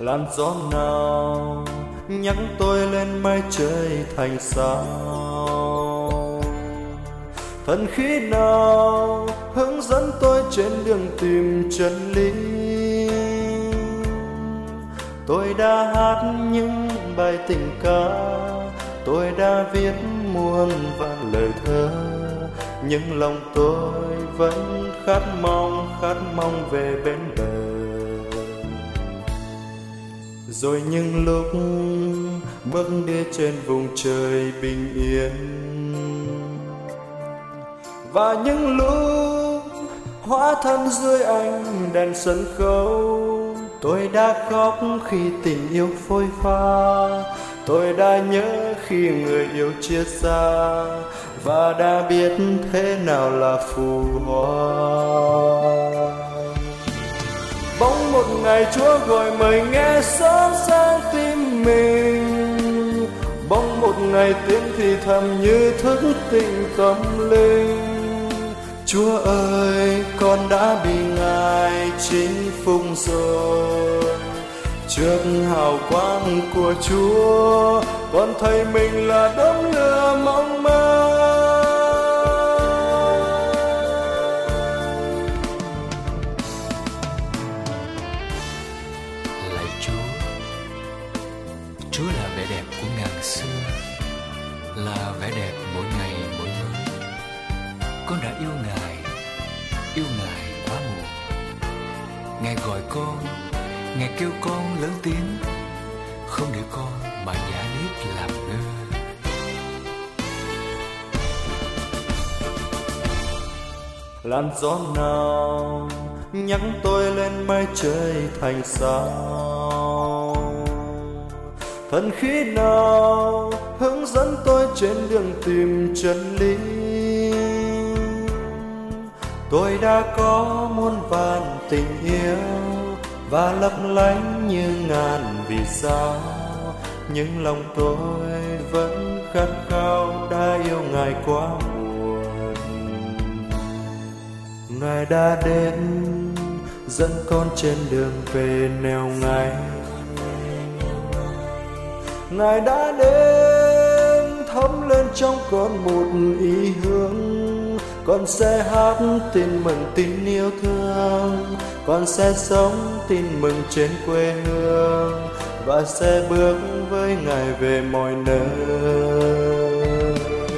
Làn gió nào nhắc tôi lên mây trời thành sao, thần khí nào hướng dẫn tôi trên đường tìm chân lý. Tôi đã hát những bài tình ca, tôi đã viết muôn vàn lời thơ, nhưng lòng tôi vẫn khát mong về bên bờ. Rồi những lúc bước đi trên vùng trời bình yên, và những lúc hóa thân dưới ánh đèn sân khấu, tôi đã khóc khi tình yêu phôi pha, tôi đã nhớ khi người yêu chia xa, và đã biết thế nào là phù hoa. Bỗng một ngày Chúa gọi mời nghe xót sang tim mình, bỗng một ngày tiếng thì thầm như thức tỉnh tâm linh. Chúa ơi, con đã bị Ngài chinh phục rồi. Trước hào quang của Chúa, con thấy mình là đốm lửa mong manh. Lạy Chúa, Chúa là vẻ đẹp của ngàn xưa, là vẻ đẹp mỗi ngày mỗi mới. Con đã yêu Ngài quá muộn. Ngài gọi con, Ngài kêu con lớn tiếng, không để con mà giả điếc làm ngơ. Làn gió nào nhắc tôi lên mây trời thành sao, thần khí nào hướng dẫn tôi trên đường tìm chân lý. Tôi đã có muôn vàn tình yêu và lấp lánh như ngàn vì sao, nhưng lòng tôi vẫn khát khao đã yêu Ngài quá muộn. Ngài đã đến dẫn con trên đường về nẻo ngay, Ngài đã đến thấm lên trong con một ý hướng. Con sẽ hát tin mừng tin yêu thương, con sẽ sống tin mừng trên quê hương, và sẽ bước với Ngài về mọi nơi.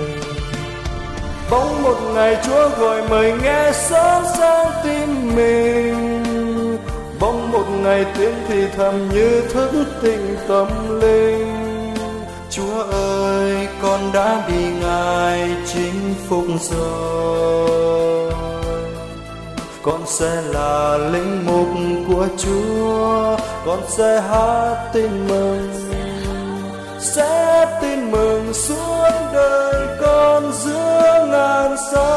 Bỗng một ngày Chúa gọi mời nghe xót sang tim mình, bỗng một ngày tiếng thì thầm như thức tỉnh tâm linh. Chúa ơi, con đã bị Ngài chinh phục rồi. Con sẽ là linh mục của Chúa, con sẽ hát tin mừng, sẽ tin mừng suốt đời con giữa ngàn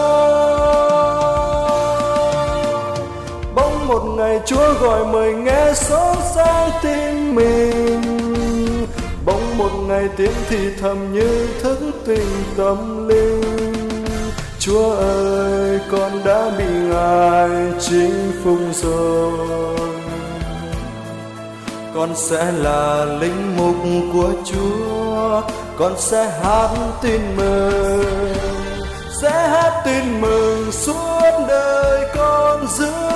sao. Bỗng một ngày Chúa gọi mời nghe xót sang tim mình, bỗng một ngày tiếng thì thầm như thức tỉnh tâm linh. Chúa ơi, con đã bị Ngài chinh phục rồi. Con sẽ là linh mục của Chúa, con sẽ hát tin mừng, sẽ hát tin mừng suốt đời con giữ